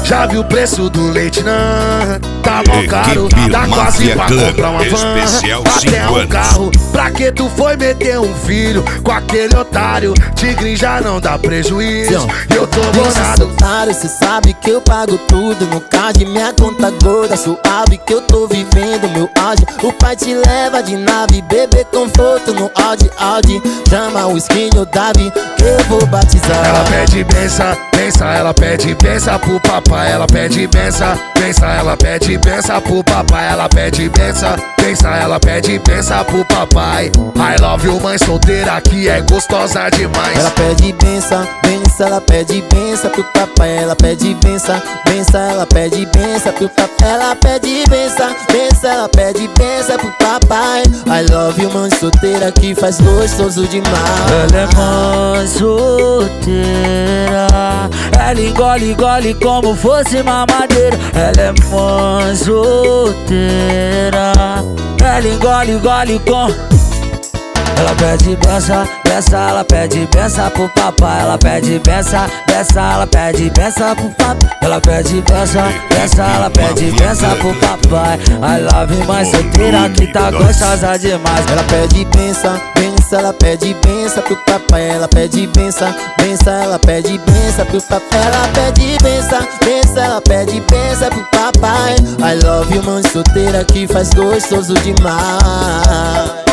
Já viu o preço do leite, não? Tá mó caro, dá quase pra comprar uma van, até um carro. Pra que tu foi meter um filho com aquele otário? Tigre já não dá prejuízo, eu tô bolado. Cê sabe que eu pago tudo no card, minha conta gorda, suave que eu tô vivendo meu auge. O pai te leva de nave, bebê conforto no Audi. Chama o skin ou Davi, que eu vou batizar. Ela pede benção, benção, ela pede benção pro papai. Ela pede benção, benção, ela pede benção pro papai. Ela pede benção, benção, ela pede benção pro papai. I love you, mãe solteira que é gostosa demais. Ela pede benção, benção, ela pede benção pro papai. Ela pede benção, benção, ela pede benção pro papai. Ela pede benção, benção, ela pede benção pro papai. I love you, mãe solteira que faz gostoso demais. Ela é mãe solteira, ela engole como fosse mamadeira. Ela é mãe solteira, ela engole com... Ela pede benção, benção, ela pede benção pro papai. Ela pede benção, benção, ela pede benção pro papai. Ela pede benção, benção, ela pede benção pro papai. I love you, mãe solteira que tá gostosa demais. Ela pede benção, benção, ela pede benção pro papai. Ela pede benção, benção, ela pede benção pro papai. Ela pede benção, benção, ela pede benção pro papai. I love you, mãe solteira que faz gostoso demais.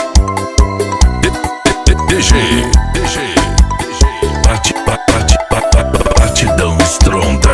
DG, batidão estronda.